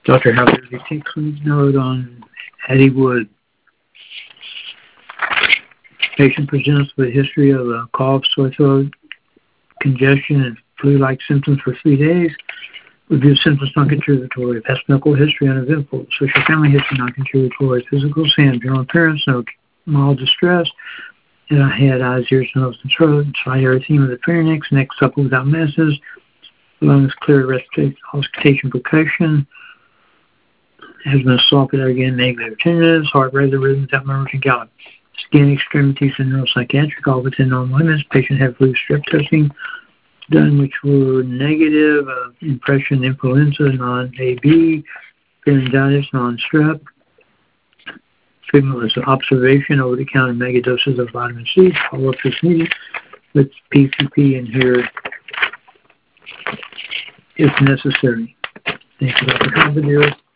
Dr. Howard, you take please note on Eddie Wood. Patient presents with a history of a cough, sore throat, congestion, and flu-like symptoms for 3 days. Review symptoms not contributory. Past medical history uneventful. Social family history not contributory. Physical exam, general appearance, no mild distress. And I had eyes, ears, nose, and throat. Slight erythema of the pharynx. Neck supple without masses. Lungs clear. Respiration, auscultation, percussion. Has been assaulted again. Negative tenderness. Heart rate, rhythm without murmurs and gallop. Skin, extremities, and neuropsychiatric, all within normal limits. Patient had flu strep testing done, which were negative. Impression, influenza, non-AB, pharyngitis, non-strep. Treatment was observation, over-the-counter megadoses of vitamin C. Follow-up is needed with PCP in here if necessary. Thank you, Dr. Carpenter.